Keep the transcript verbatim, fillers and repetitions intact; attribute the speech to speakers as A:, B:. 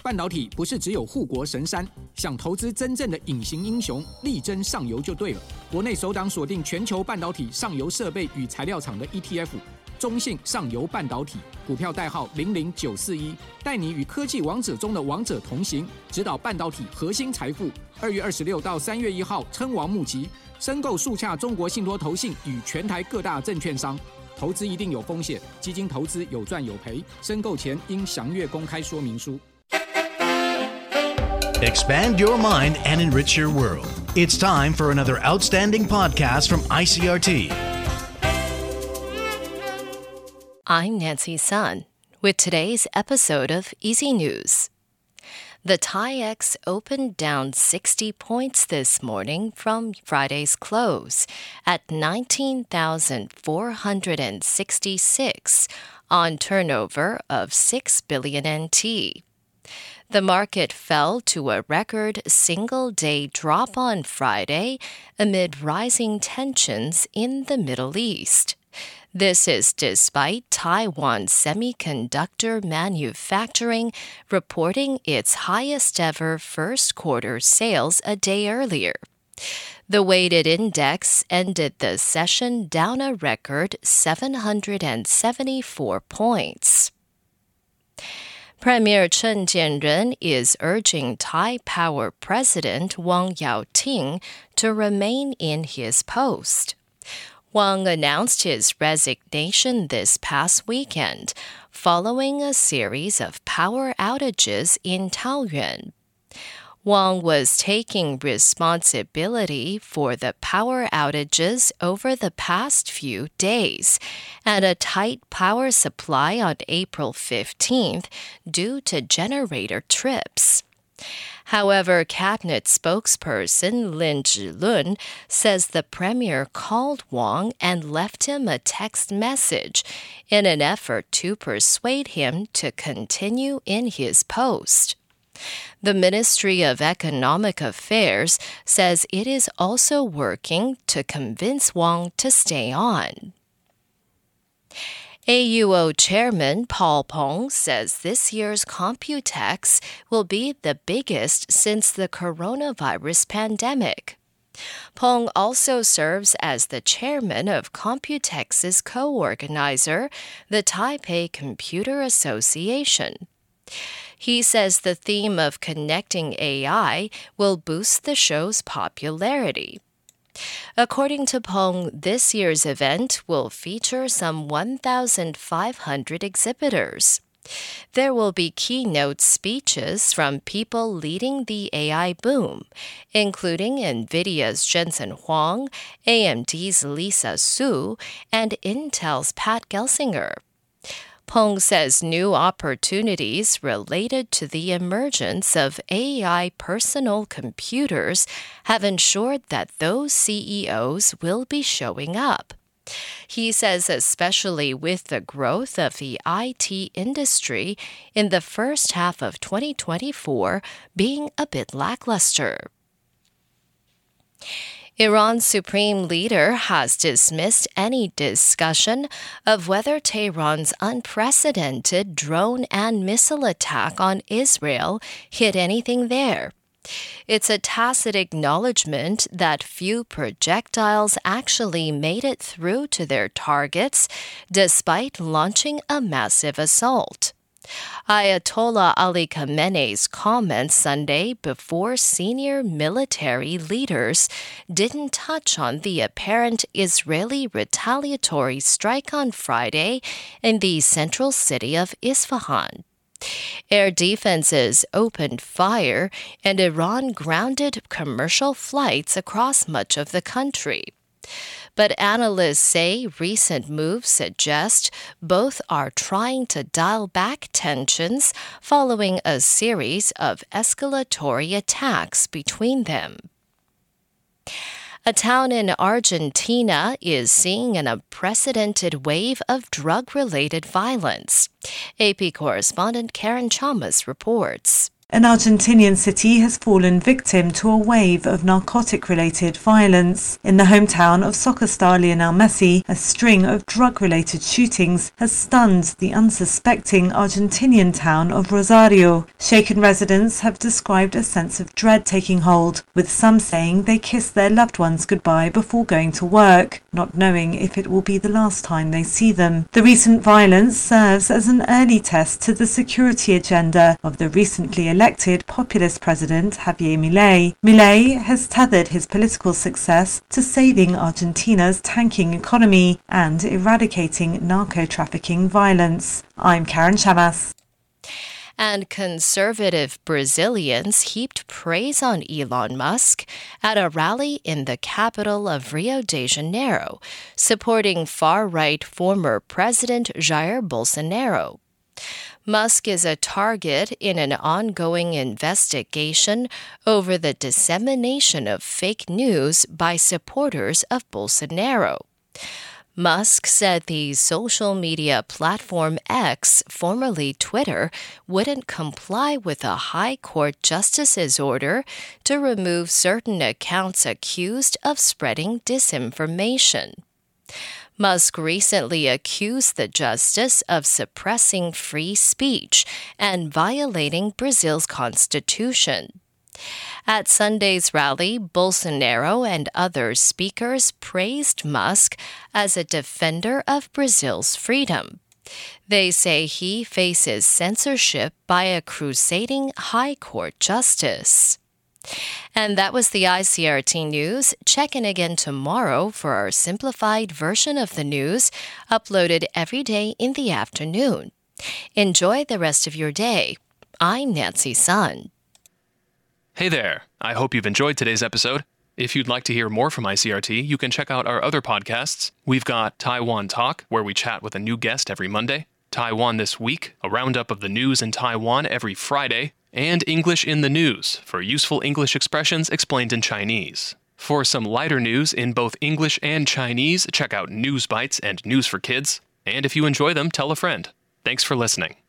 A: 半导体不是只有护国神山，想投资真正的隐形英雄，力争上游就对了。国内首档锁定全球半导体上游设备与材料厂的 E T F， 中信上游半导体，股票代号零零九四一，带你与科技王者中的王者同行，指导半导体核心财富。二月二十六到三月一号称王募集，申购速洽中国信托投信与全台各大证券商。投资一定有风险，基金投资有赚有赔，申购前应详阅公开说明书。
B: Expand your mind and enrich your world. It's time for another outstanding podcast from I C R T.
C: I'm Nancy Sun with today's episode of Easy News. The T A I X opened down sixty points this morning from Friday's close at nineteen thousand four hundred sixty-six on turnover of six billion N T. The market fell to a record single-day drop on Friday amid rising tensions in the Middle East. This is despite Taiwan Semiconductor Manufacturing reporting its highest-ever first-quarter sales a day earlier. The weighted index ended the session down a record seven hundred seventy-four points. Premier Chen Jianren is urging Thai Power President Wang Yaoting to remain in his post. Wang announced his resignation this past weekend, following a series of power outages in Taoyuan. Wang was taking responsibility for the power outages over the past few days and a tight power supply on April fifteenth due to generator trips. However, cabinet spokesperson Lin Zhilun says the premier called Wang and left him a text message in an effort to persuade him to continue in his post. The Ministry of Economic Affairs says it is also working to convince Wang to stay on. A U O Chairman Paul Peng says this year's Computex will be the biggest since the coronavirus pandemic. Peng also serves as the chairman of Computex's co-organizer, the Taipei Computer Association. He says the theme of connecting A I will boost the show's popularity. According to Peng, this year's event will feature some one thousand five hundred exhibitors. There will be keynote speeches from people leading the A I boom, including NVIDIA's Jensen Huang, A M D's Lisa Su, and Intel's Pat Gelsinger. Peng says new opportunities related to the emergence of A I personal computers have ensured that those C E Os will be showing up. He says especially with the growth of the I T industry in the first half of twenty twenty-four being a bit lackluster. Iran's supreme leader has dismissed any discussion of whether Tehran's unprecedented drone and missile attack on Israel hit anything there. It's a tacit acknowledgement that few projectiles actually made it through to their targets despite launching a massive assault. Ayatollah Ali Khamenei's comments Sunday before senior military leaders didn't touch on the apparent Israeli retaliatory strike on Friday in the central city of Isfahan. Air defenses opened fire and Iran grounded commercial flights across much of the country. But analysts say recent moves suggest both are trying to dial back tensions following a series of escalatory attacks between them. A town in Argentina is seeing an unprecedented wave of drug-related violence. A P correspondent Karen Chalmers reports.
D: An Argentinian city has fallen victim to a wave of narcotic-related violence. In the hometown of soccer star Lionel Messi, a string of drug-related shootings has stunned the unsuspecting Argentinian town of Rosario. Shaken residents have described a sense of dread taking hold, with some saying they kiss their loved ones goodbye before going to work, not knowing if it will be the last time they see them. The recent violence serves as an early test to the security agenda of the recently elected populist president Javier Milei. Milei has tethered his political success to saving Argentina's tanking economy and eradicating narco-trafficking violence. I'm Karen Chamas.
C: And conservative Brazilians heaped praise on Elon Musk at a rally in the capital of Rio de Janeiro, supporting far-right former President Jair Bolsonaro. Musk is a target in an ongoing investigation over the dissemination of fake news by supporters of Bolsonaro. Musk said the social media platform X, formerly Twitter, wouldn't comply with a High Court justice's order to remove certain accounts accused of spreading disinformation. Musk recently accused the justice of suppressing free speech and violating Brazil's constitution. At Sunday's rally, Bolsonaro and other speakers praised Musk as a defender of Brazil's freedom. They say he faces censorship by a crusading High Court justice. And that was the I C R T News. Check in again tomorrow for our simplified version of the news, uploaded every day in the afternoon. Enjoy the rest of your day. I'm Nancy Sun.
E: Hey there! I hope you've enjoyed today's episode. If you'd like to hear more from I C R T, you can check out our other podcasts. We've got Taiwan Talk, where we chat with a new guest every Monday, Taiwan This Week, a roundup of the news in Taiwan every Friday, and English in the News, for useful English expressions explained in Chinese. For some lighter news in both English and Chinese, check out News Bites and News for Kids. And if you enjoy them, tell a friend. Thanks for listening.